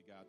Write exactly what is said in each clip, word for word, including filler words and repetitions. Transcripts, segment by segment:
Obrigado.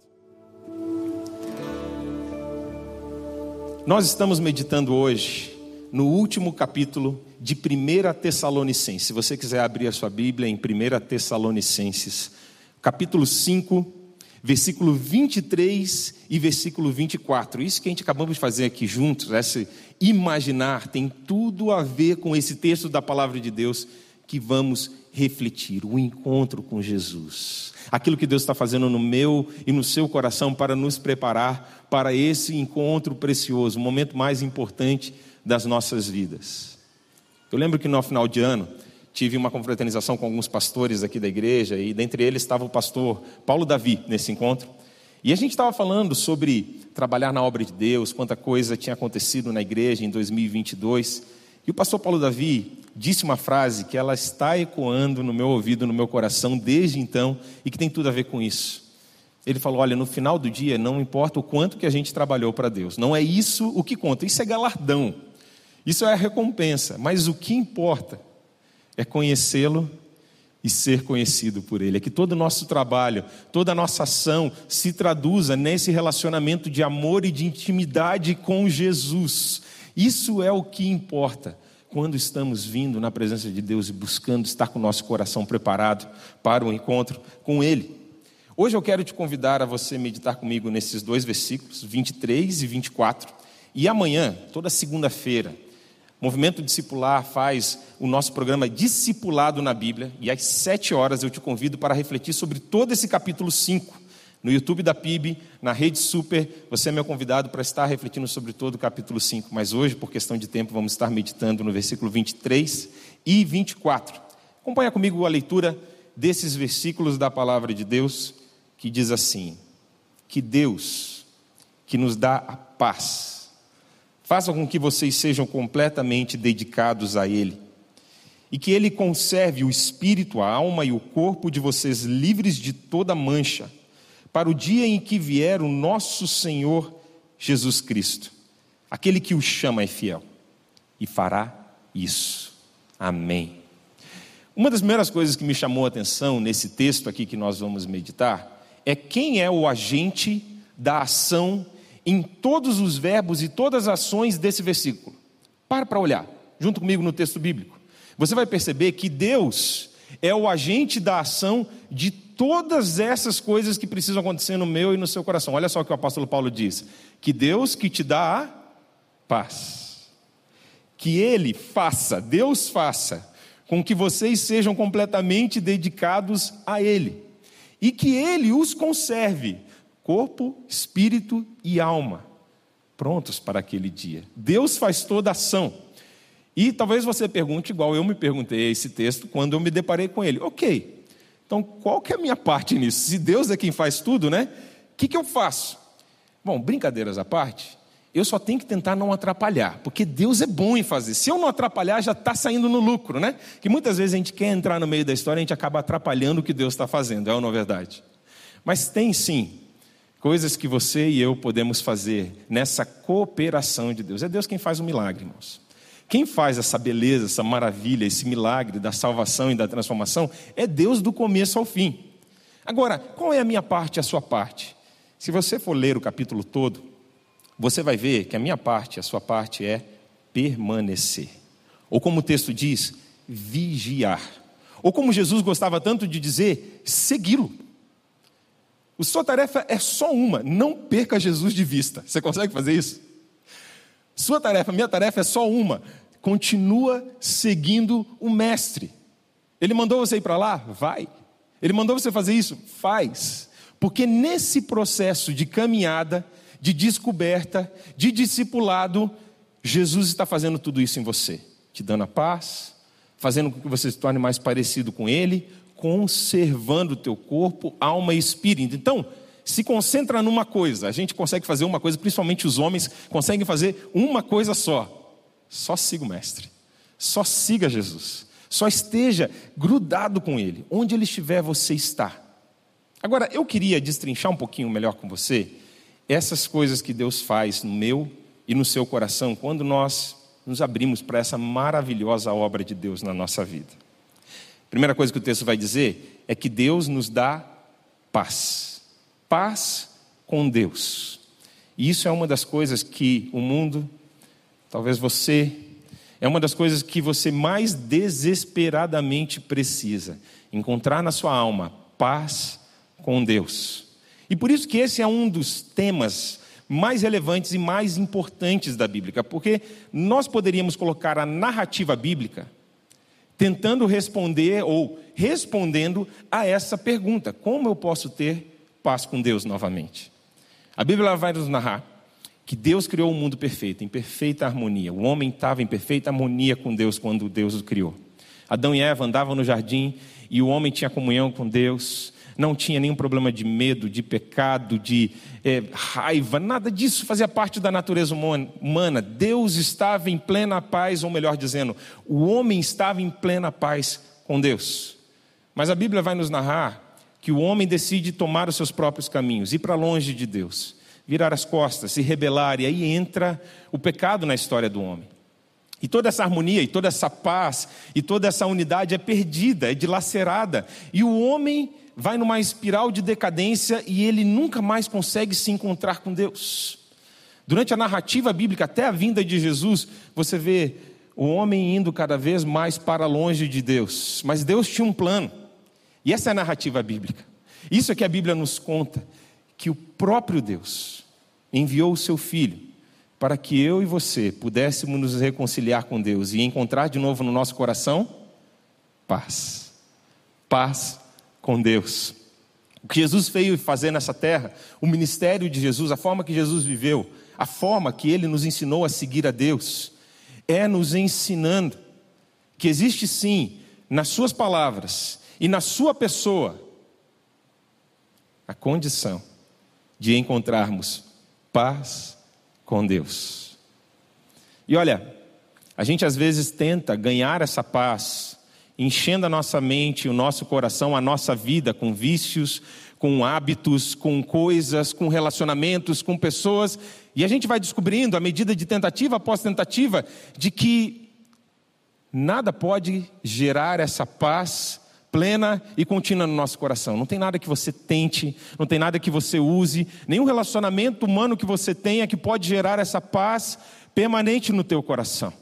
Nós estamos meditando hoje no último capítulo de primeira Tessalonicenses. Se você quiser abrir a sua Bíblia em primeira Tessalonicenses, capítulo cinco, versículo vinte e três e versículo vinte e quatro. Isso que a gente acabamos de fazer aqui juntos, esse imaginar, tem tudo a ver com esse texto da palavra de Deus que vamos refletir, o encontro com Jesus. Aquilo que Deus está fazendo no meu e no seu coração para nos preparar para esse encontro precioso, o momento mais importante das nossas vidas. Eu lembro que no final de ano tive uma confraternização com alguns pastores aqui da igreja e dentre eles estava o pastor Paulo Davi nesse encontro. E a gente estava falando sobre trabalhar na obra de Deus, quanta coisa tinha acontecido na igreja em dois mil e vinte e dois. E o pastor Paulo Davi disse uma frase que ela está ecoando no meu ouvido, no meu coração desde então e que tem tudo a ver com isso. Ele falou, olha, no final do dia não importa o quanto que a gente trabalhou para Deus, não é isso o que conta, isso é galardão, isso é a recompensa, mas o que importa é conhecê-lo e ser conhecido por Ele. É que todo o nosso trabalho, toda a nossa ação se traduza nesse relacionamento de amor e de intimidade com Jesus. Isso é o que importa quando estamos vindo na presença de Deus e buscando estar com o nosso coração preparado para o encontro com Ele. Hoje eu quero te convidar a você meditar comigo nesses dois versículos, vinte e três e vinte e quatro. E amanhã, toda segunda-feira, o Movimento Discipular faz o nosso programa Discipulado na Bíblia, e às sete horas eu te convido para refletir sobre todo esse capítulo cinco. No YouTube da P I B, na Rede Super, você é meu convidado para estar refletindo sobre todo o capítulo cinco. Mas hoje, por questão de tempo, vamos estar meditando no versículo vinte e três e vinte e quatro. Acompanha comigo a leitura desses versículos da palavra de Deus, que diz assim: que Deus, que nos dá a paz, faça com que vocês sejam completamente dedicados a Ele, e que Ele conserve o espírito, a alma e o corpo de vocês livres de toda mancha, para o dia em que vier o nosso Senhor Jesus Cristo. Aquele que o chama é fiel e fará isso. Amém. Uma das primeiras coisas que me chamou a atenção nesse texto aqui que nós vamos meditar é quem é o agente da ação em todos os verbos e todas as ações desse versículo. Para para olhar, junto comigo no texto bíblico. Você vai perceber que Deus é o agente da ação de todas essas coisas que precisam acontecer no meu e no seu coração. Olha só o que o apóstolo Paulo diz: que Deus que te dá a paz, que Ele faça, Deus faça, com que vocês sejam completamente dedicados a Ele, e que Ele os conserve, corpo, espírito e alma, prontos para aquele dia. Deus faz toda a ação. E talvez você pergunte, igual eu me perguntei esse texto quando eu me deparei com ele. Ok, então qual que é a minha parte nisso? Se Deus é quem faz tudo, né? O que, que eu faço? Bom, brincadeiras à parte, eu só tenho que tentar não atrapalhar, porque Deus é bom em fazer. Se eu não atrapalhar, já está saindo no lucro, né? Que muitas vezes a gente quer entrar no meio da história, a gente acaba atrapalhando o que Deus está fazendo, é ou não é verdade? Mas tem sim coisas que você e eu podemos fazer nessa cooperação de Deus. É Deus quem faz o milagre, irmãos. Quem faz essa beleza, essa maravilha, esse milagre da salvação e da transformação é Deus do começo ao fim. Agora, qual é a minha parte e a sua parte? Se você for ler o capítulo todo, você vai ver que a minha parte e a sua parte é permanecer. Ou como o texto diz, vigiar. Ou como Jesus gostava tanto de dizer, segui-lo. A sua tarefa é só uma, não perca Jesus de vista. Você consegue fazer isso? Sua tarefa, minha tarefa é só uma. Continua seguindo o mestre. Ele mandou você ir para lá? Vai. Ele mandou você fazer isso? Faz. Porque nesse processo de caminhada, de descoberta, de discipulado, Jesus está fazendo tudo isso em você. Te dando a paz, fazendo com que você se torne mais parecido com Ele, conservando o teu corpo, alma e espírito. Então, se concentra numa coisa. A gente consegue fazer uma coisa, principalmente os homens conseguem fazer uma coisa só. Só siga o mestre. Só siga Jesus. Só esteja grudado com Ele. Onde Ele estiver, você está. Agora, eu queria destrinchar um pouquinho melhor com você essas coisas que Deus faz no meu e no seu coração quando nós nos abrimos para essa maravilhosa obra de Deus na nossa vida. A primeira coisa que o texto vai dizer é que Deus nos dá paz. Paz com Deus. E isso é uma das coisas que o mundo, talvez você, é uma das coisas que você mais desesperadamente precisa. Encontrar na sua alma paz com Deus. E por isso que esse é um dos temas mais relevantes e mais importantes da Bíblia. Porque nós poderíamos colocar a narrativa bíblica tentando responder ou respondendo a essa pergunta: como eu posso ter paz com Deus novamente? A Bíblia vai nos narrar que Deus criou o mundo perfeito, em perfeita harmonia. O homem estava em perfeita harmonia com Deus quando Deus o criou. Adão e Eva andavam no jardim e o homem tinha comunhão com Deus. Não tinha nenhum problema de medo, de pecado, de é, raiva, nada disso fazia parte da natureza humana. Deus estava em plena paz, ou melhor dizendo, o homem estava em plena paz com Deus. Mas a Bíblia vai nos narrar que o homem decide tomar os seus próprios caminhos, ir para longe de Deus, virar as costas, se rebelar, e aí entra o pecado na história do homem. E toda essa harmonia, e toda essa paz, e toda essa unidade é perdida, é dilacerada, e o homem vai numa espiral de decadência e ele nunca mais consegue se encontrar com Deus. Durante a narrativa bíblica, até a vinda de Jesus, você vê o homem indo cada vez mais para longe de Deus. Mas Deus tinha um plano. E essa é a narrativa bíblica. Isso é que a Bíblia nos conta, que o próprio Deus enviou o seu Filho para que eu e você pudéssemos nos reconciliar com Deus e encontrar de novo no nosso coração paz. Paz com Deus. O que Jesus veio fazer nessa terra, o ministério de Jesus, a forma que Jesus viveu, a forma que Ele nos ensinou a seguir a Deus, é nos ensinando que existe sim, nas suas palavras e na sua pessoa, a condição de encontrarmos paz com Deus. E olha, a gente às vezes tenta ganhar essa paz enchendo a nossa mente, o nosso coração, a nossa vida com vícios, com hábitos, com coisas, com relacionamentos, com pessoas. E a gente vai descobrindo, à medida de tentativa após tentativa, de que nada pode gerar essa paz plena e contínua no nosso coração. Não tem nada que você tente, não tem nada que você use, nenhum relacionamento humano que você tenha que pode gerar essa paz permanente no teu coração.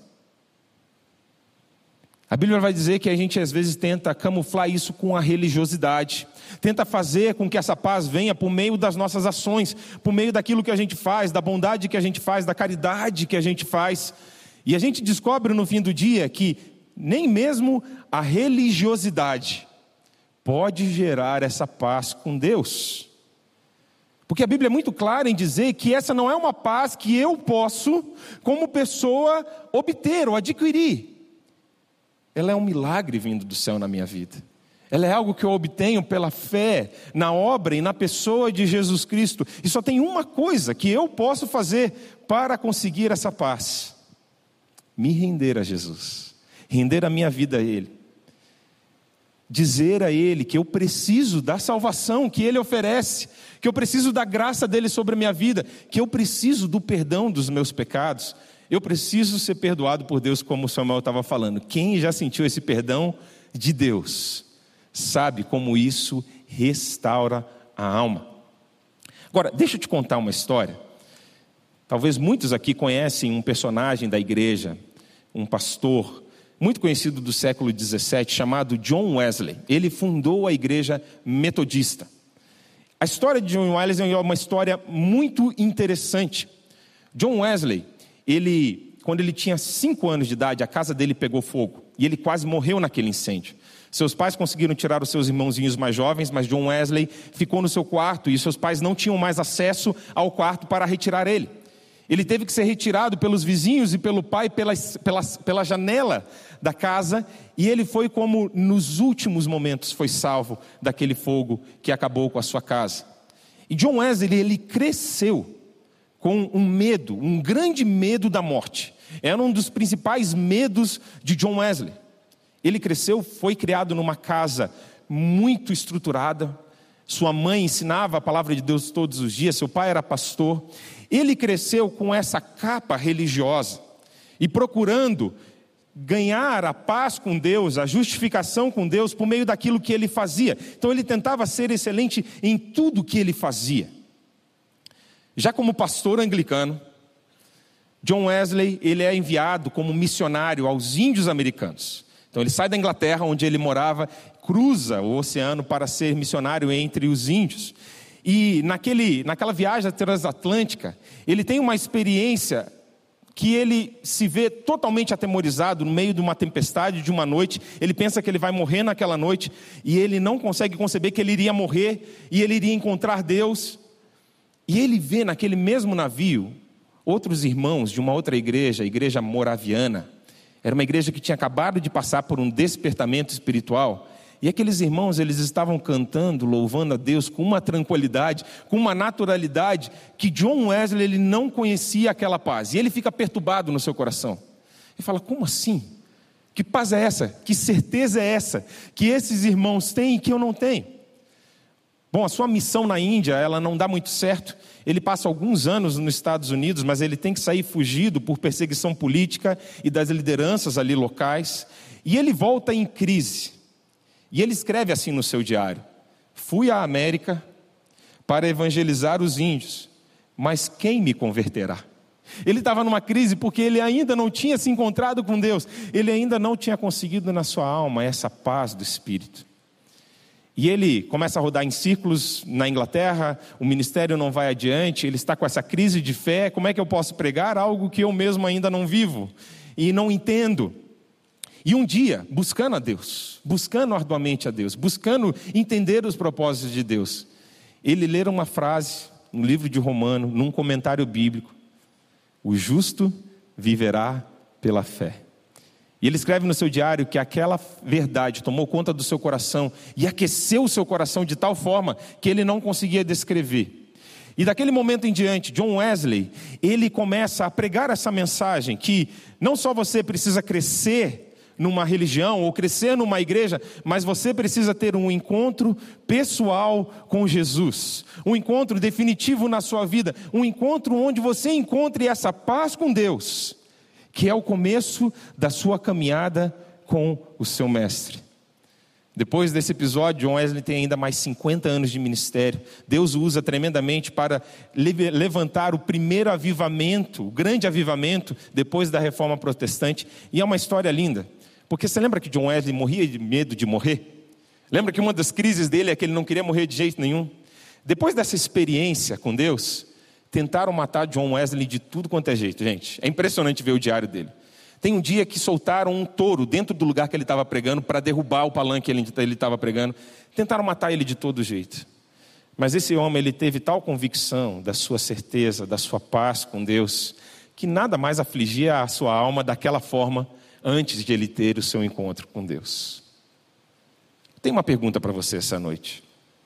A Bíblia vai dizer que a gente às vezes tenta camuflar isso com a religiosidade, tenta fazer com que essa paz venha por meio das nossas ações, por meio daquilo que a gente faz, da bondade que a gente faz, da caridade que a gente faz. E a gente descobre no fim do dia que nem mesmo a religiosidade pode gerar essa paz com Deus. Porque a Bíblia é muito clara em dizer que essa não é uma paz que eu posso, como pessoa, obter ou adquirir. Ela é um milagre vindo do céu na minha vida. Ela é algo que eu obtenho pela fé na obra e na pessoa de Jesus Cristo. E só tem uma coisa que eu posso fazer para conseguir essa paz: me render a Jesus, render a minha vida a Ele, dizer a Ele que eu preciso da salvação que Ele oferece, que eu preciso da graça dEle sobre a minha vida, que eu preciso do perdão dos meus pecados. Eu preciso ser perdoado por Deus, como o Samuel estava falando. Quem já sentiu esse perdão de Deus sabe como isso restaura a alma. Agora, deixa eu te contar uma história. Talvez muitos aqui conhecem um personagem da igreja, um pastor muito conhecido do século dezessete, chamado John Wesley. Ele fundou a igreja metodista. A história de John Wesley é uma história muito interessante. John Wesley, ele, quando ele tinha cinco anos de idade, a casa dele pegou fogo e ele quase morreu naquele incêndio. Seus pais conseguiram tirar os seus irmãozinhos mais jovens, mas John Wesley ficou no seu quarto e seus pais não tinham mais acesso ao quarto para retirar ele. Ele teve que ser retirado pelos vizinhos e pelo pai pela, pela, pela janela da casa, e ele foi como nos últimos momentos foi salvo daquele fogo que acabou com a sua casa. E John Wesley, ele cresceu com um medo, um grande medo da morte. Era um dos principais medos de John Wesley. Ele cresceu, foi criado numa casa muito estruturada. Sua mãe ensinava a palavra de Deus todos os dias, seu pai era pastor. Ele cresceu com essa capa religiosa e procurando ganhar a paz com Deus, a justificação com Deus por meio daquilo que ele fazia. Então ele tentava ser excelente em tudo que ele fazia. Já como pastor anglicano, John Wesley, ele é enviado como missionário aos índios americanos. Então ele sai da Inglaterra, onde ele morava, cruza o oceano para ser missionário entre os índios. E naquele, naquela viagem transatlântica, ele tem uma experiência que ele se vê totalmente atemorizado no meio de uma tempestade de uma noite. Ele pensa que ele vai morrer naquela noite e ele não consegue conceber que ele iria morrer e ele iria encontrar Deus. E ele vê naquele mesmo navio outros irmãos de uma outra igreja, a igreja moraviana. Era uma igreja que tinha acabado de passar por um despertamento espiritual. E aqueles irmãos, eles estavam cantando, louvando a Deus com uma tranquilidade, com uma naturalidade, que John Wesley ele não conhecia aquela paz. E ele fica perturbado no seu coração. Ele fala, como assim? Que paz é essa? Que certeza é essa? Que esses irmãos têm e que eu não tenho? Bom, a sua missão na Índia, ela não dá muito certo. Ele passa alguns anos nos Estados Unidos, mas ele tem que sair fugido por perseguição política e das lideranças ali locais. E ele volta em crise. E ele escreve assim no seu diário: fui à América para evangelizar os índios, mas quem me converterá? Ele estava numa crise porque ele ainda não tinha se encontrado com Deus. Ele ainda não tinha conseguido na sua alma essa paz do Espírito. E ele começa a rodar em círculos na Inglaterra, o ministério não vai adiante, ele está com essa crise de fé. Como é que eu posso pregar algo que eu mesmo ainda não vivo e não entendo? E um dia, buscando a Deus, buscando arduamente a Deus, buscando entender os propósitos de Deus, ele lê uma frase no livro de Romano, num comentário bíblico: o justo viverá pela fé. E ele escreve no seu diário que aquela verdade tomou conta do seu coração e aqueceu o seu coração de tal forma que ele não conseguia descrever. E daquele momento em diante, John Wesley, ele começa a pregar essa mensagem que não só você precisa crescer numa religião ou crescer numa igreja, mas você precisa ter um encontro pessoal com Jesus, um encontro definitivo na sua vida, um encontro onde você encontre essa paz com Deus, que é o começo da sua caminhada com o seu mestre. Depois desse episódio, John Wesley tem ainda mais cinquenta anos de ministério. Deus o usa tremendamente para levantar o primeiro avivamento, o grande avivamento, depois da reforma protestante. E é uma história linda. Porque você lembra que John Wesley morria de medo de morrer? Lembra que uma das crises dele é que ele não queria morrer de jeito nenhum? Depois dessa experiência com Deus, tentaram matar John Wesley de tudo quanto é jeito, gente. É impressionante ver o diário dele. Tem um dia que soltaram um touro dentro do lugar que ele estava pregando para derrubar o palanque que ele estava pregando. Tentaram matar ele de todo jeito. Mas esse homem, ele teve tal convicção da sua certeza, da sua paz com Deus, que nada mais afligia a sua alma daquela forma antes de ele ter o seu encontro com Deus. Tenho uma pergunta para você essa noite.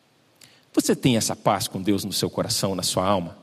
Você tem essa paz com Deus no seu coração, na sua alma?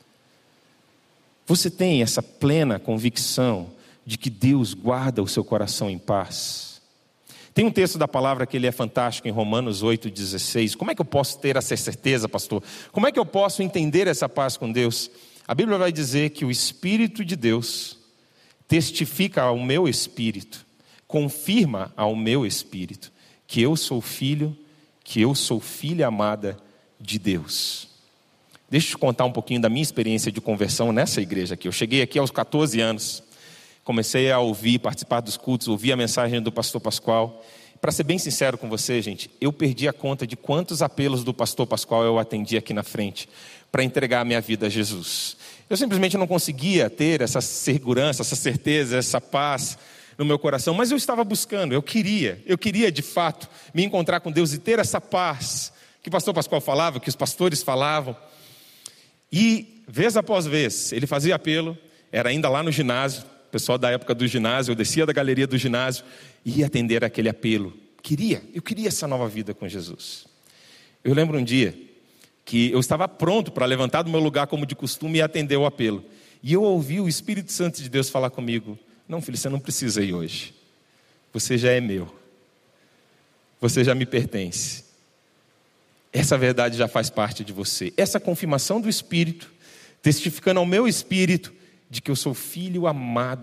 Você tem essa plena convicção de que Deus guarda o seu coração em paz? Tem um texto da palavra que ele é fantástico em Romanos oito, dezesseis. Como é que eu posso ter essa certeza, pastor? Como é que eu posso entender essa paz com Deus? A Bíblia vai dizer que o Espírito de Deus testifica ao meu espírito, confirma ao meu espírito, que eu sou filho, que eu sou filha amada de Deus. Deixa eu te contar um pouquinho da minha experiência de conversão nessa igreja aqui. Eu cheguei aqui aos catorze anos, comecei a ouvir, participar dos cultos, ouvir a mensagem do pastor Pascoal. Para ser bem sincero com você, gente, eu perdi a conta de quantos apelos do pastor Pascoal eu atendi aqui na frente para entregar a minha vida a Jesus. Eu simplesmente não conseguia ter essa segurança, essa certeza, essa paz no meu coração, mas eu estava buscando, eu queria, eu queria de fato me encontrar com Deus e ter essa paz que o pastor Pascoal falava, que os pastores falavam. E vez após vez, ele fazia apelo, era ainda lá no ginásio, o pessoal da época do ginásio, eu descia da galeria do ginásio e ia atender aquele apelo. Queria, eu queria essa nova vida com Jesus. Eu lembro um dia que eu estava pronto para levantar do meu lugar como de costume e atender o apelo. E eu ouvi o Espírito Santo de Deus falar comigo: não, filho, você não precisa ir hoje. Você já é meu. Você já me pertence. Essa verdade já faz parte de você. Essa confirmação do Espírito, testificando ao meu espírito de que eu sou filho amado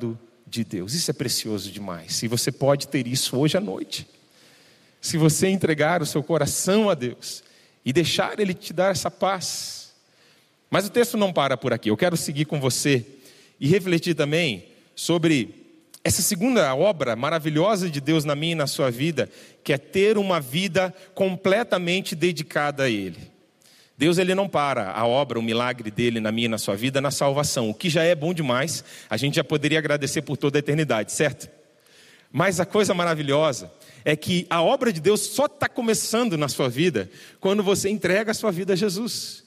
de Deus. Isso é precioso demais. E você pode ter isso hoje à noite. Se você entregar o seu coração a Deus e deixar Ele te dar essa paz. Mas o texto não para por aqui. Eu quero seguir com você e refletir também sobre essa segunda obra maravilhosa de Deus na minha e na sua vida, que é ter uma vida completamente dedicada a Ele. Deus, Ele não para a obra, o milagre dEle na minha e na sua vida, na salvação. O que já é bom demais, a gente já poderia agradecer por toda a eternidade, certo? Mas a coisa maravilhosa é que a obra de Deus só está começando na sua vida quando você entrega a sua vida a Jesus.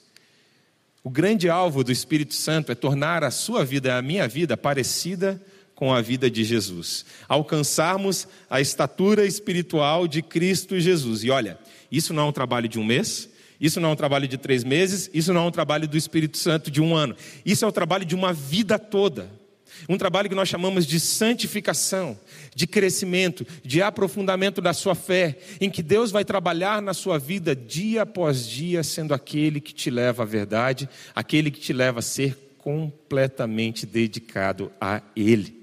O grande alvo do Espírito Santo é tornar a sua vida e a minha vida parecida com a vida de Jesus. Alcançarmos a estatura espiritual de Cristo Jesus. E olha, isso não é um trabalho de um mês, isso não é um trabalho de três meses, isso não é um trabalho do Espírito Santo de um ano. Isso é o trabalho de uma vida toda. Um trabalho que nós chamamos de santificação, de crescimento, de aprofundamento da sua fé, em que Deus vai trabalhar na sua vida dia após dia, sendo aquele que te leva à verdade, aquele que te leva a ser completamente dedicado a Ele.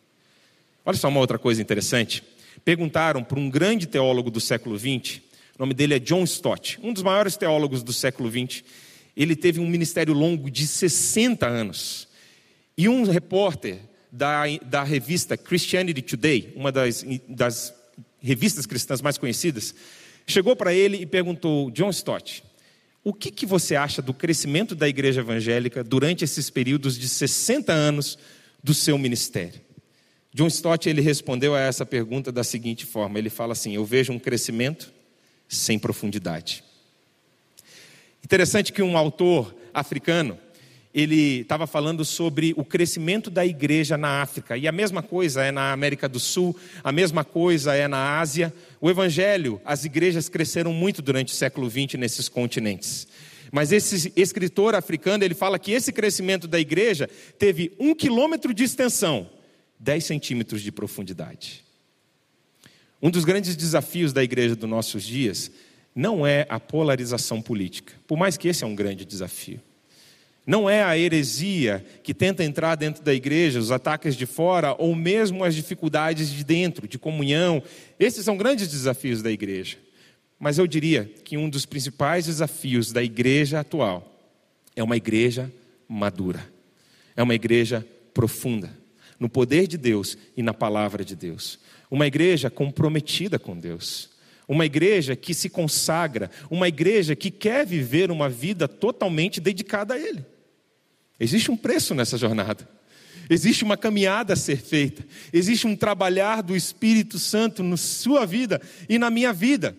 Olha só uma outra coisa interessante. Perguntaram para um grande teólogo do século vinte, o nome dele é John Stott, um dos maiores teólogos do século vinte. Ele teve um ministério longo de sessenta anos. E um repórter da, da revista Christianity Today, uma das, das revistas cristãs mais conhecidas, chegou para ele e perguntou: John Stott, o que, que você acha do crescimento da igreja evangélica durante esses períodos de sessenta anos do seu ministério? John Stott, ele respondeu a essa pergunta da seguinte forma, ele fala assim: eu vejo um crescimento sem profundidade. Interessante que um autor africano, ele estava falando sobre o crescimento da igreja na África. E a mesma coisa é na América do Sul, a mesma coisa é na Ásia. O evangelho, as igrejas cresceram muito durante o século vinte nesses continentes. Mas esse escritor africano, ele fala que esse crescimento da igreja teve um quilômetro de extensão, dez centímetros de profundidade. Um dos grandes desafios da igreja dos nossos dias não é a polarização política, por mais que esse é um grande desafio. Não é a heresia que tenta entrar dentro da igreja, os ataques de fora, ou mesmo as dificuldades de dentro, de comunhão. Esses são grandes desafios da igreja. Mas eu diria que um dos principais desafios da igreja atual é uma igreja madura. É uma igreja profunda, no poder de Deus e na palavra de Deus. Uma igreja comprometida com Deus. Uma igreja que se consagra. Uma igreja que quer viver uma vida totalmente dedicada a Ele. Existe um preço nessa jornada. Existe uma caminhada a ser feita. Existe um trabalhar do Espírito Santo na sua vida e na minha vida.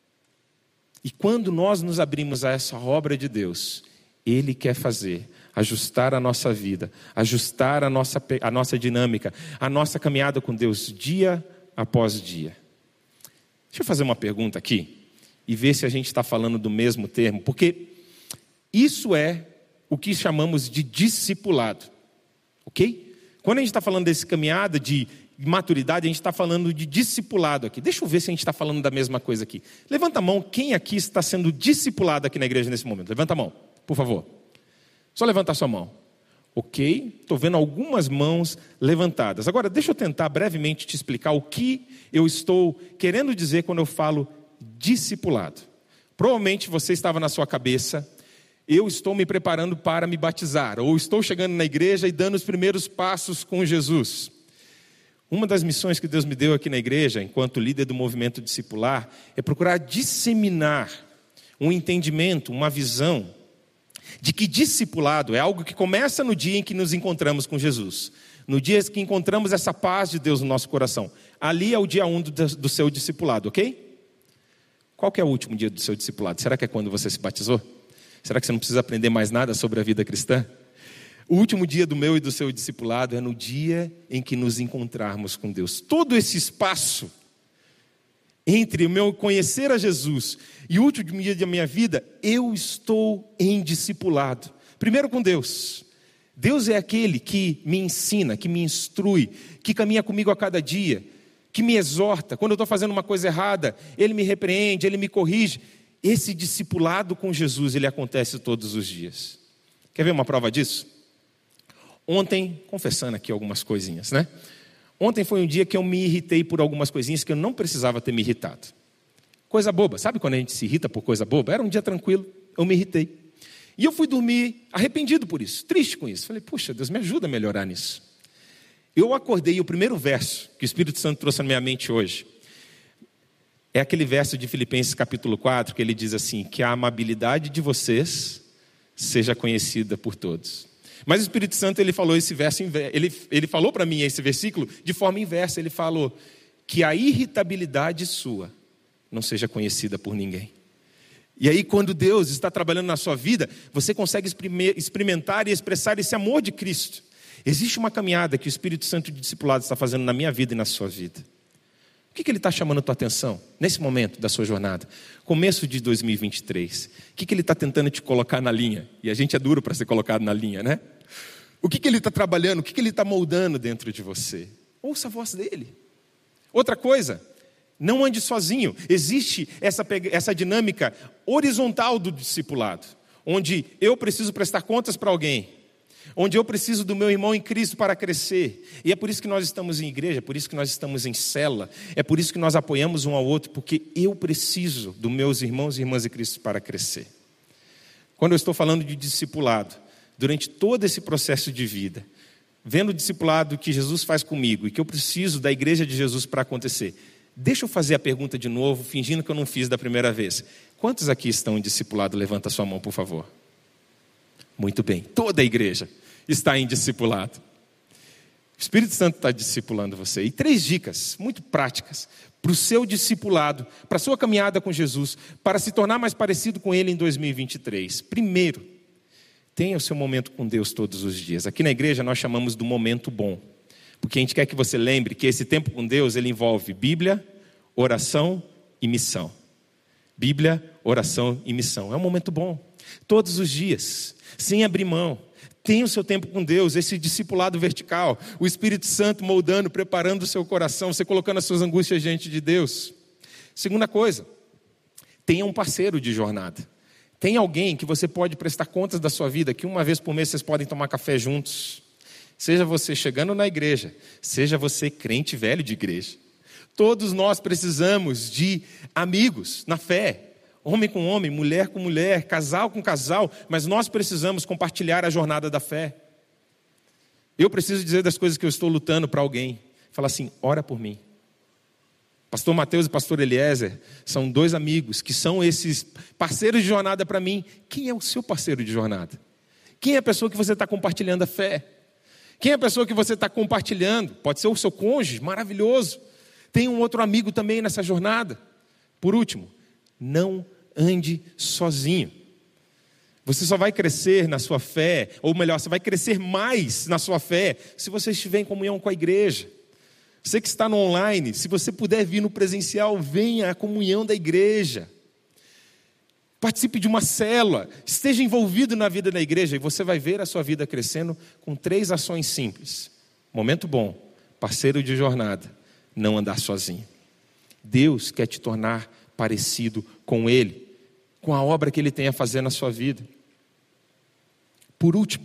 E quando nós nos abrimos a essa obra de Deus, Ele quer fazer, ajustar a nossa vida, ajustar a nossa, a nossa dinâmica, a nossa caminhada com Deus dia após dia. Deixa eu fazer uma pergunta aqui e ver se a gente está falando do mesmo termo, porque isso é o que chamamos de discipulado, ok? Quando a gente está falando desse caminhada de maturidade, a gente está falando de discipulado aqui. Deixa eu ver se a gente está falando da mesma coisa aqui. Levanta a mão, quem aqui está sendo discipulado aqui na igreja nesse momento? Levanta a mão, por favor. Só levanta a sua mão. Ok? Estou vendo algumas mãos levantadas. Agora, deixa eu tentar brevemente te explicar o que eu estou querendo dizer quando eu falo discipulado. Provavelmente você estava na sua cabeça: eu estou me preparando para me batizar, ou estou chegando na igreja e dando os primeiros passos com Jesus. Uma das missões que Deus me deu aqui na igreja, enquanto líder do movimento discipular, é procurar disseminar um entendimento, uma visão, de que discipulado é algo que começa no dia em que nos encontramos com Jesus. No dia em que encontramos essa paz de Deus no nosso coração. Ali é o dia um do, do seu discipulado, ok? Qual que é o último dia do seu discipulado? Será que é quando você se batizou? Será que você não precisa aprender mais nada sobre a vida cristã? O último dia do meu e do seu discipulado é no dia em que nos encontrarmos com Deus. Todo esse espaço entre o meu conhecer a Jesus e o último dia da minha vida, eu estou em discipulado. Primeiro com Deus. Deus é aquele que me ensina, que me instrui, que caminha comigo a cada dia, que me exorta. Quando eu estou fazendo uma coisa errada, Ele me repreende, Ele me corrige. Esse discipulado com Jesus, ele acontece todos os dias. Quer ver uma prova disso? Ontem, confessando aqui algumas coisinhas, né? Ontem foi um dia que eu me irritei por algumas coisinhas que eu não precisava ter me irritado. Coisa boba, sabe quando a gente se irrita por coisa boba? Era um dia tranquilo, eu me irritei. E eu fui dormir arrependido por isso, triste com isso. Falei, puxa, Deus me ajuda a melhorar nisso. Eu acordei e o primeiro verso que o Espírito Santo trouxe na minha mente hoje é aquele verso de Filipenses capítulo quatro, que ele diz assim, que a amabilidade de vocês seja conhecida por todos. Mas o Espírito Santo, ele falou esse verso, ele, ele falou para mim esse versículo de forma inversa. Ele falou que a irritabilidade sua não seja conhecida por ninguém. E aí, quando Deus está trabalhando na sua vida, você consegue experimentar e expressar esse amor de Cristo. Existe uma caminhada que o Espírito Santo de discipulado está fazendo na minha vida e na sua vida. O que, que ele está chamando a tua atenção nesse momento da sua jornada? Começo de dois mil e vinte e três. O que, que ele está tentando te colocar na linha? E a gente é duro para ser colocado na linha, né? O que, que ele está trabalhando? O que, que ele está moldando dentro de você? Ouça a voz dele. Outra coisa, não ande sozinho. Existe essa, essa dinâmica horizontal do discipulado, onde eu preciso prestar contas para alguém, onde eu preciso do meu irmão em Cristo para crescer. E é por isso que nós estamos em igreja, é por isso que nós estamos em célula, é por isso que nós apoiamos um ao outro, porque eu preciso dos meus irmãos e irmãs em Cristo para crescer. Quando eu estou falando de discipulado, durante todo esse processo de vida, vendo o discipulado que Jesus faz comigo e que eu preciso da igreja de Jesus para acontecer, deixa eu fazer a pergunta de novo, fingindo que eu não fiz da primeira vez. Quantos aqui estão em discipulado? Levanta a sua mão, por favor. Muito bem, toda a igreja está em discipulado. O Espírito Santo está discipulando você. E três dicas muito práticas para o seu discipulado, para a sua caminhada com Jesus, para se tornar mais parecido com Ele em dois mil e vinte e três. Primeiro, tenha o seu momento com Deus todos os dias. Aqui na igreja nós chamamos do momento bom, porque a gente quer que você lembre que esse tempo com Deus, ele envolve Bíblia, oração e missão. Bíblia, oração e missão. É um momento bom. Todos os dias, sem abrir mão. Tenha o seu tempo com Deus, esse discipulado vertical, o Espírito Santo moldando, preparando o seu coração, você colocando as suas angústias diante de Deus. Segunda coisa, tenha um parceiro de jornada. Tem alguém que você pode prestar contas da sua vida, que uma vez por mês vocês podem tomar café juntos. Seja você chegando na igreja, seja você crente velho de igreja. Todos nós precisamos de amigos na fé. Homem com homem, mulher com mulher, casal com casal, mas nós precisamos compartilhar a jornada da fé. Eu preciso dizer das coisas que eu estou lutando para alguém. Falar assim, ora por mim. Pastor Mateus e pastor Eliezer são dois amigos que são esses parceiros de jornada para mim. Quem é o seu parceiro de jornada? Quem é a pessoa que você está compartilhando a fé? Quem é a pessoa que você está compartilhando? Pode ser o seu cônjuge, maravilhoso. Tem um outro amigo também nessa jornada. Por último, não ande sozinho. Você só vai crescer na sua fé, ou melhor, você vai crescer mais na sua fé, se você estiver em comunhão com a igreja. Você que está no online, se você puder vir no presencial, venha à comunhão da igreja. Participe de uma célula, esteja envolvido na vida da igreja e você vai ver a sua vida crescendo com três ações simples. Momento bom, parceiro de jornada, não andar sozinho. Deus quer te tornar parecido com Ele, com a obra que Ele tem a fazer na sua vida. Por último,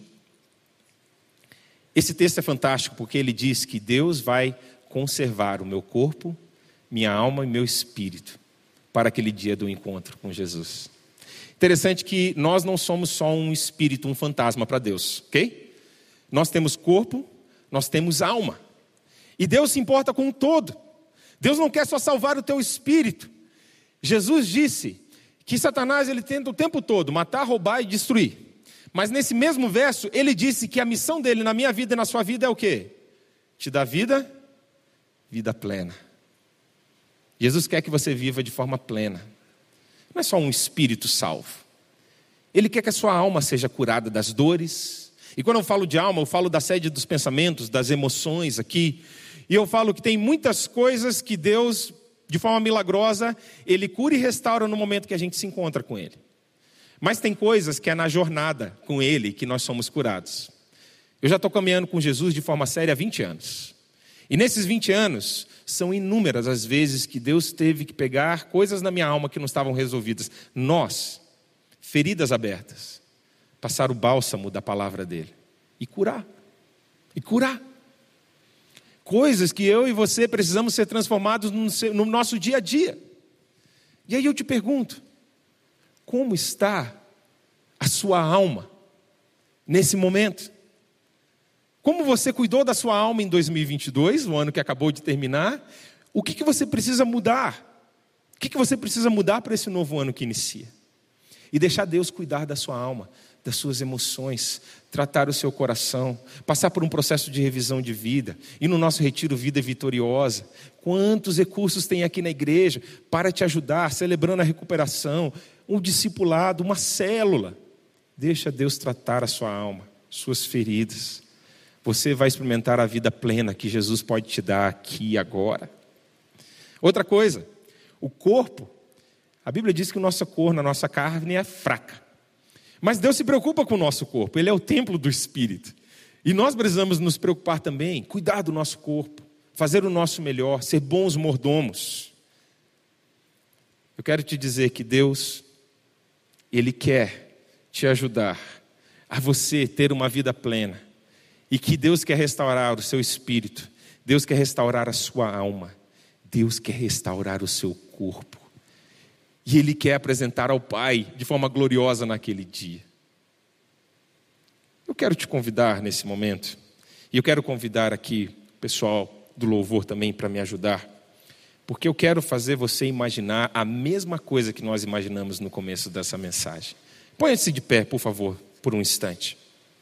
esse texto é fantástico porque ele diz que Deus vai conservar o meu corpo, minha alma e meu espírito para aquele dia do encontro com Jesus. Interessante que nós não somos só um espírito, um fantasma para Deus, ok? Nós temos corpo, nós temos alma. E Deus se importa com um todo. Deus não quer só salvar o teu espírito. Jesus disse que Satanás ele tenta o tempo todo matar, roubar e destruir. Mas nesse mesmo verso, ele disse que a missão dele na minha vida e na sua vida é o quê? Te dar vida, vida plena. Jesus quer que você viva de forma plena. Não é só um espírito salvo. Ele quer que a sua alma seja curada das dores. E quando eu falo de alma, eu falo da sede dos pensamentos, das emoções aqui. E eu falo que tem muitas coisas que Deus, de forma milagrosa, Ele cura e restaura no momento que a gente se encontra com Ele. Mas tem coisas que é na jornada com Ele que nós somos curados. Eu já estou caminhando com Jesus de forma séria há vinte anos. E nesses vinte anos, são inúmeras as vezes que Deus teve que pegar coisas na minha alma que não estavam resolvidas. Nós, feridas abertas, passar o bálsamo da palavra dele. E curar. E curar. Coisas que eu e você precisamos ser transformados no nosso dia a dia. E aí eu te pergunto, como está a sua alma nesse momento? Como você cuidou da sua alma em dois mil e vinte e dois, o ano que acabou de terminar? O que, que você precisa mudar? O que, que você precisa mudar para esse novo ano que inicia? E deixar Deus cuidar da sua alma, das suas emoções, tratar o seu coração, passar por um processo de revisão de vida. E no nosso retiro Vida Vitoriosa, quantos recursos tem aqui na igreja para te ajudar, celebrando a recuperação, um discipulado, uma célula. Deixa Deus tratar a sua alma, suas feridas. Você vai experimentar a vida plena que Jesus pode te dar aqui e agora. Outra coisa, o corpo. A Bíblia diz que o nosso corpo, a nossa carne é fraca. Mas Deus se preocupa com o nosso corpo, Ele é o templo do Espírito. E nós precisamos nos preocupar também, cuidar do nosso corpo, fazer o nosso melhor, ser bons mordomos. Eu quero te dizer que Deus, Ele quer te ajudar a você ter uma vida plena. E que Deus quer restaurar o seu espírito, Deus quer restaurar a sua alma, Deus quer restaurar o seu corpo. E Ele quer apresentar ao Pai de forma gloriosa naquele dia. Eu quero te convidar nesse momento, e eu quero convidar aqui o pessoal do louvor também para me ajudar, porque eu quero fazer você imaginar a mesma coisa que nós imaginamos no começo dessa mensagem. Ponha-se de pé, por favor, por um instante.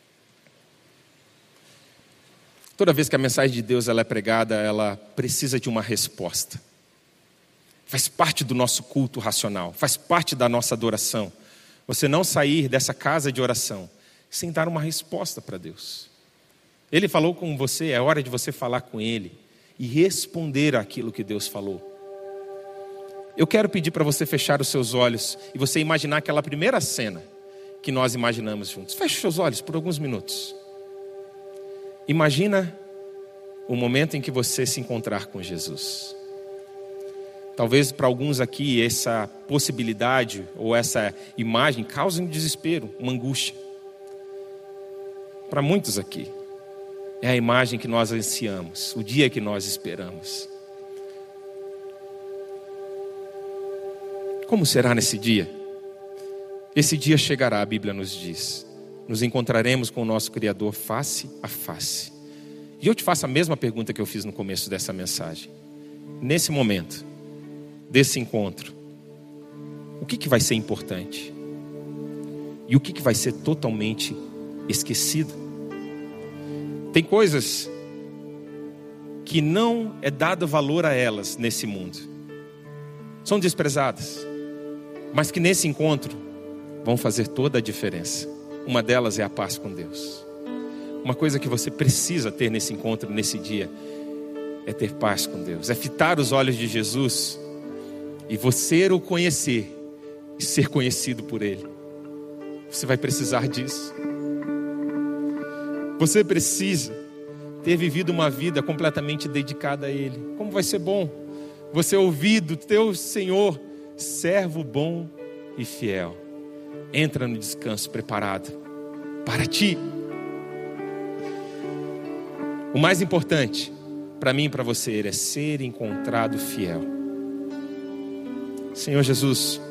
Toda vez que a mensagem de Deus ela é pregada, ela precisa de uma resposta. Faz parte do nosso culto racional, faz parte da nossa adoração. Você não sair dessa casa de oração sem dar uma resposta para Deus. Ele falou com você, é hora de você falar com Ele e responder aquilo que Deus falou. Eu quero pedir para você fechar os seus olhos e você imaginar aquela primeira cena que nós imaginamos juntos. Feche os seus olhos por alguns minutos. Imagina o momento em que você se encontrar com Jesus. Talvez para alguns aqui essa possibilidade ou essa imagem cause um desespero, uma angústia. Para muitos aqui, é a imagem que nós ansiamos, o dia que nós esperamos. Como será nesse dia? Esse dia chegará, a Bíblia nos diz. Nos encontraremos com o nosso Criador face a face. E eu te faço a mesma pergunta que eu fiz no começo dessa mensagem. Nesse momento, desse encontro, o que, que vai ser importante? E o que, que vai ser totalmente esquecido? Tem coisas que não é dado valor a elas nesse mundo. São desprezadas, mas que nesse encontro vão fazer toda a diferença. Uma delas é a paz com Deus. Uma coisa que você precisa ter nesse encontro, nesse dia, é ter paz com Deus. É fitar os olhos de Jesus e você o conhecer e ser conhecido por Ele. Você vai precisar disso. Você precisa ter vivido uma vida completamente dedicada a Ele. Como vai ser bom você ouvir do teu Senhor, servo bom e fiel. Entra no descanso preparado para ti. O mais importante para mim e para você é ser encontrado fiel. Senhor Jesus,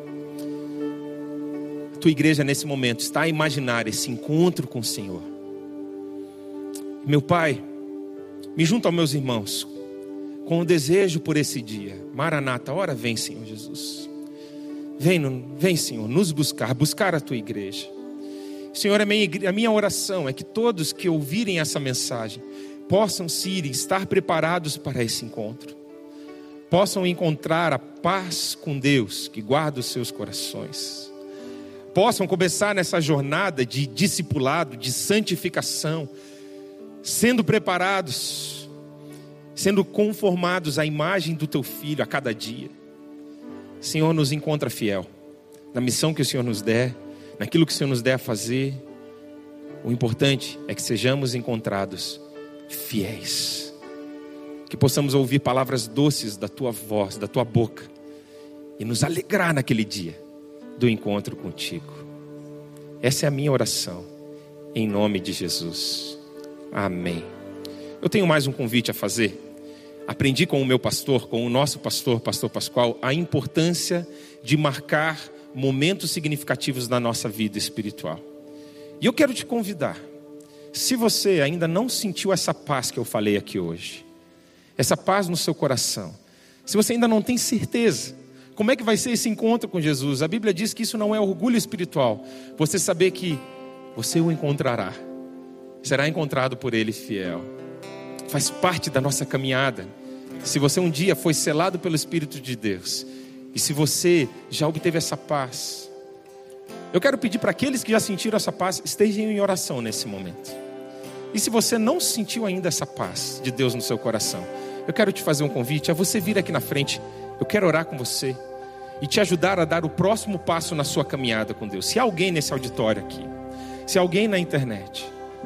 a tua igreja nesse momento está a imaginar esse encontro com o Senhor. Meu Pai, me junto aos meus irmãos com o desejo por esse dia. Maranata, ora vem, Senhor Jesus. Vem, vem, Senhor, nos buscar, buscar a tua igreja. Senhor, a minha, a minha oração é que todos que ouvirem essa mensagem possam se ir e estar preparados para esse encontro. Possam encontrar a paz com Deus que guarda os seus corações. Possam começar nessa jornada de discipulado, de santificação, sendo preparados, sendo conformados à imagem do teu Filho a cada dia. Senhor, nos encontra fiel na missão que o Senhor nos der, naquilo que o Senhor nos der a fazer. O importante é que sejamos encontrados fiéis, que possamos ouvir palavras doces da tua voz, da tua boca, e nos alegrar naquele dia do encontro contigo. Essa é a minha oração, em nome de Jesus. Amém. Eu tenho mais um convite a fazer. Aprendi com o meu pastor, com o nosso pastor, pastor Pascoal, a importância de marcar momentos significativos na nossa vida espiritual. E eu quero te convidar, se você ainda não sentiu essa paz que eu falei aqui hoje, essa paz no seu coração, se você ainda não tem certeza, como é que vai ser esse encontro com Jesus? A Bíblia diz que isso não é orgulho espiritual, você saber que você o encontrará, será encontrado por Ele fiel, faz parte da nossa caminhada. Se você um dia foi selado pelo Espírito de Deus, e se você já obteve essa paz, eu quero pedir para aqueles que já sentiram essa paz, estejam em oração nesse momento. E se você não sentiu ainda essa paz de Deus no seu coração, eu quero te fazer um convite a você vir aqui na frente. Eu quero orar com você e te ajudar a dar o próximo passo na sua caminhada com Deus. Se há alguém nesse auditório aqui, se há alguém na internet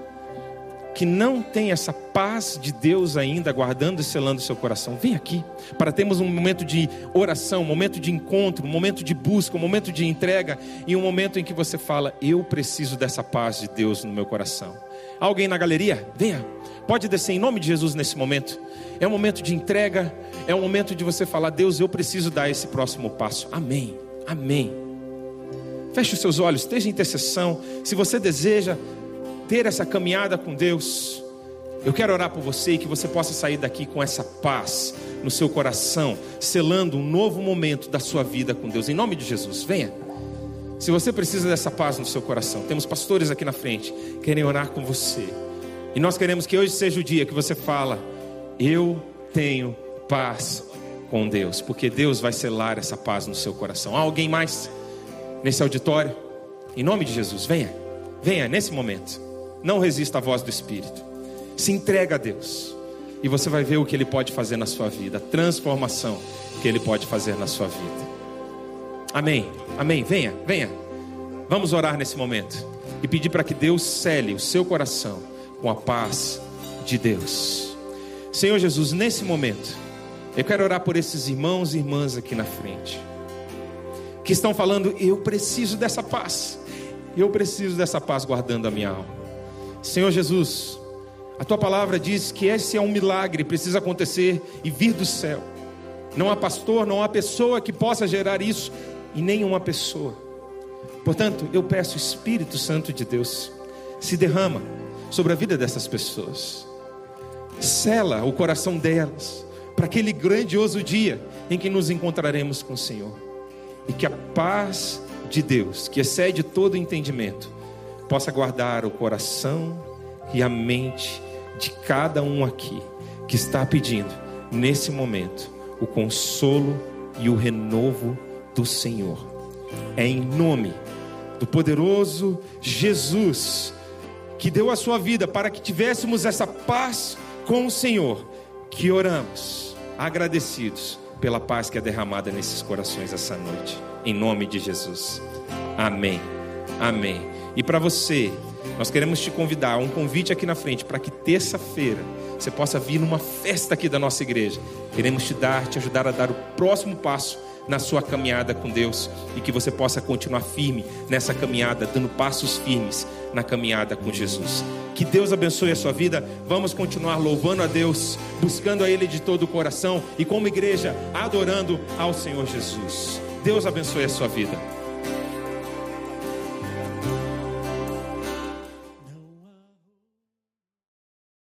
que não tem essa paz de Deus ainda guardando e selando o seu coração, vem aqui para termos um momento de oração, um momento de encontro, um momento de busca, um momento de entrega e um momento em que você fala: eu preciso dessa paz de Deus no meu coração. Há alguém na galeria? Venha, pode descer em nome de Jesus nesse momento. É um momento de entrega, é um momento de você falar: Deus, eu preciso dar esse próximo passo. Amém, amém. Feche os seus olhos, esteja em intercessão. Se você deseja ter essa caminhada com Deus, eu quero orar por você e que você possa sair daqui com essa paz no seu coração, selando um novo momento da sua vida com Deus, em nome de Jesus. Venha, se você precisa dessa paz no seu coração, temos pastores aqui na frente, querem orar com você, e nós queremos que hoje seja o dia que você fala: eu tenho paz com Deus, porque Deus vai selar essa paz no seu coração. Há alguém mais nesse auditório? Em nome de Jesus, venha, venha nesse momento. Não resista à voz do Espírito. Se entrega a Deus. E você vai ver o que Ele pode fazer na sua vida. A transformação que Ele pode fazer na sua vida. Amém, amém, venha, venha. Vamos orar nesse momento e pedir para que Deus cele o seu coração com a paz de Deus. Senhor Jesus, nesse momento eu quero orar por esses irmãos e irmãs aqui na frente, que estão falando: eu preciso dessa paz. Eu preciso dessa paz guardando a minha alma. Senhor Jesus, a Tua palavra diz que esse é um milagre, precisa acontecer e vir do céu. Não há pastor, não há pessoa que possa gerar isso, e nenhuma pessoa. Portanto, eu peço: Espírito Santo de Deus, se derrama sobre a vida dessas pessoas. Sela o coração delas para aquele grandioso dia em que nos encontraremos com o Senhor. E que a paz de Deus, que excede todo entendimento, possa guardar o coração e a mente de cada um aqui que está pedindo nesse momento o consolo e o renovo do Senhor. É em nome do poderoso Jesus, que deu a sua vida para que tivéssemos essa paz com o Senhor, que oramos agradecidos pela paz que é derramada nesses corações essa noite, em nome de Jesus. Amém, amém. E para você, nós queremos te convidar, um convite aqui na frente, para que terça-feira você possa vir numa festa aqui da nossa igreja. Queremos te dar, te ajudar a dar o próximo passo na sua caminhada com Deus, e que você possa continuar firme nessa caminhada, dando passos firmes na caminhada com Jesus. Que Deus abençoe a sua vida. Vamos continuar louvando a Deus, buscando a Ele de todo o coração, e como igreja adorando ao Senhor Jesus. Deus abençoe a sua vida.